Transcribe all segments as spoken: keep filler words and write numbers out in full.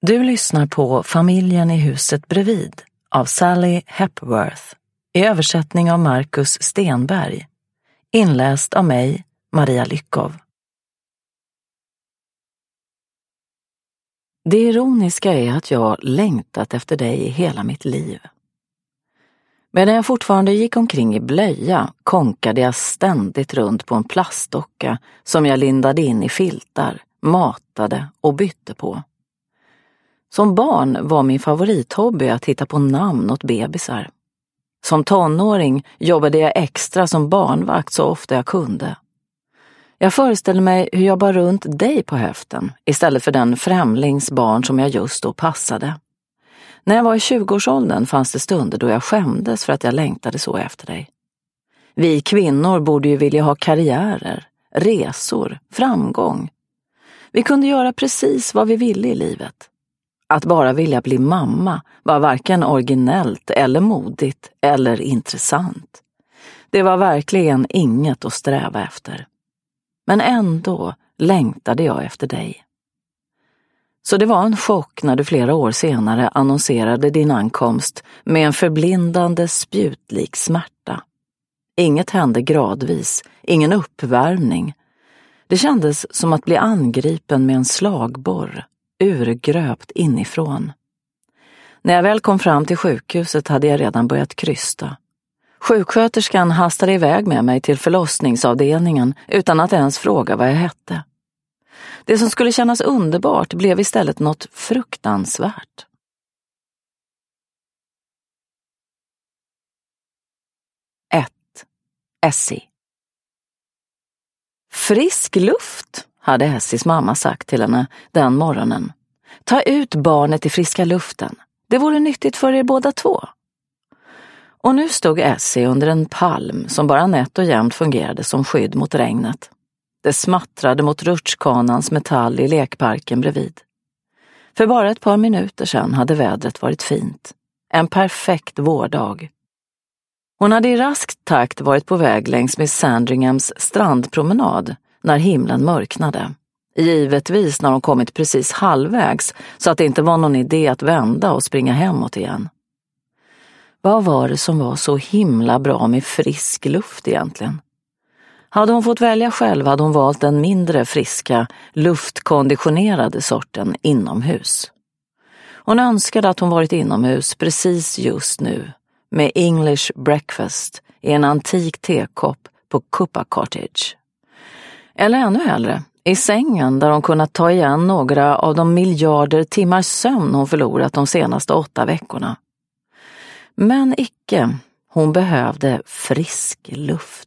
Du lyssnar på Familjen i huset bredvid av Sally Hepworth i översättning av Marcus Stenberg, inläst av mig, Maria Lyckov. Det ironiska är att jag längtat efter dig i hela mitt liv. Medan jag fortfarande gick omkring i blöja konkade jag ständigt runt på en plastdocka som jag lindade in i filtar, matade och bytte på. Som barn var min favorithobby att hitta på namn åt bebisar. Som tonåring jobbade jag extra som barnvakt så ofta jag kunde. Jag föreställde mig hur jag bar runt dig på höften istället för den främlingsbarn som jag just då passade. När jag var i tjugoårsåldern fanns det stunder då jag skämdes för att jag längtade så efter dig. Vi kvinnor borde ju vilja ha karriärer, resor, framgång. Vi kunde göra precis vad vi ville i livet. Att bara vilja bli mamma var varken originellt eller modigt eller intressant. Det var verkligen inget att sträva efter. Men ändå längtade jag efter dig. Så det var en chock när du flera år senare annonserade din ankomst med en förblindande spjutlik smärta. Inget hände gradvis, ingen uppvärmning. Det kändes som att bli angripen med en slagborr, urgröpt inifrån. När jag väl kom fram till sjukhuset hade jag redan börjat krysta. Sjuksköterskan hastade iväg med mig till förlossningsavdelningen utan att ens fråga vad jag hette. Det som skulle kännas underbart blev istället något fruktansvärt. ett. Essie. Frisk luft, hade Essies mamma sagt till henne den morgonen. Ta ut barnet i friska luften. Det vore nyttigt för er båda två. Och nu stod Essie under en palm som bara nätt och jämnt fungerade som skydd mot regnet. Det smattrade mot rutschkanans metall i lekparken bredvid. För bara ett par minuter sedan hade vädret varit fint. En perfekt vårdag. Hon hade i rask takt varit på väg längs med Sandringhams strandpromenad när himlen mörknade. Givetvis när hon kommit precis halvvägs så att det inte var någon idé att vända och springa hemåt igen. Vad var det som var så himla bra med frisk luft egentligen? Hade hon fått välja själv hade hon valt den mindre friska, luftkonditionerade sorten inomhus. Hon önskade att hon varit inomhus precis just nu med English breakfast i en antik tekopp på Cooper Cottage. Eller ännu hellre, i sängen där hon kunnat ta igen några av de miljarder timmar sömn hon förlorat de senaste åtta veckorna. Men icke, hon behövde frisk luft.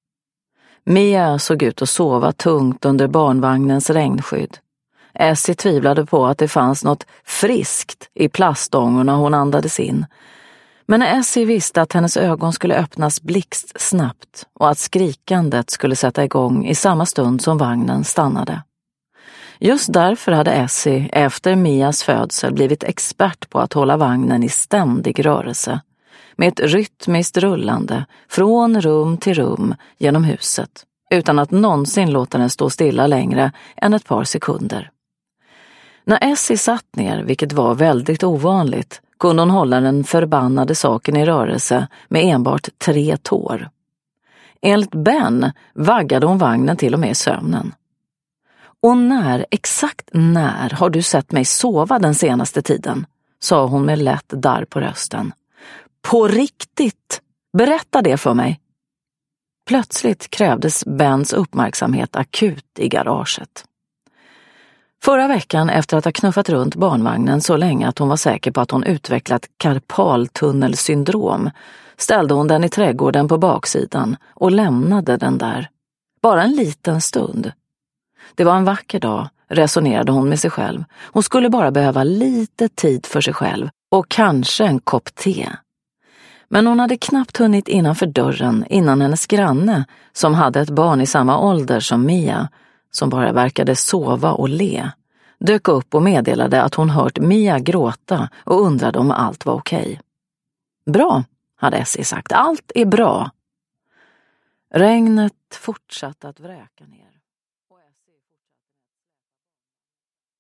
Mia såg ut att sova tungt under barnvagnens regnskydd. Essie tvivlade på att det fanns något friskt i plastångorna hon andades in. Men när Essie visste att hennes ögon skulle öppnas blixtsnabbt och att skrikandet skulle sätta igång i samma stund som vagnen stannade. Just därför hade Essie efter Mias födsel blivit expert på att hålla vagnen i ständig rörelse, med ett rytmiskt rullande från rum till rum genom huset, utan att någonsin låta den stå stilla längre än ett par sekunder. När Essie satt ner, vilket var väldigt ovanligt, kunde hon hålla den förbannade saken i rörelse med enbart tre tår. Enligt Ben vaggade hon vagnen till och med i sömnen. Och när, exakt när har du sett mig sova den senaste tiden? Sa hon med lätt darr på rösten. På riktigt! Berätta det för mig. Plötsligt krävdes Bens uppmärksamhet akut i garaget. Förra veckan, efter att ha knuffat runt barnvagnen så länge att hon var säker på att hon utvecklat karpaltunnelsyndrom, ställde hon den i trädgården på baksidan och lämnade den där. Bara en liten stund. Det var en vacker dag, resonerade hon med sig själv. Hon skulle bara behöva lite tid för sig själv och kanske en kopp te. Men hon hade knappt hunnit innanför dörren innan hennes granne, som hade ett barn i samma ålder som Mia, som bara verkade sova och le, dök upp och meddelade att hon hört Mia gråta och undrade om allt var okej. Bra, hade Essie sagt. Allt är bra. Regnet fortsatte att vräka ner.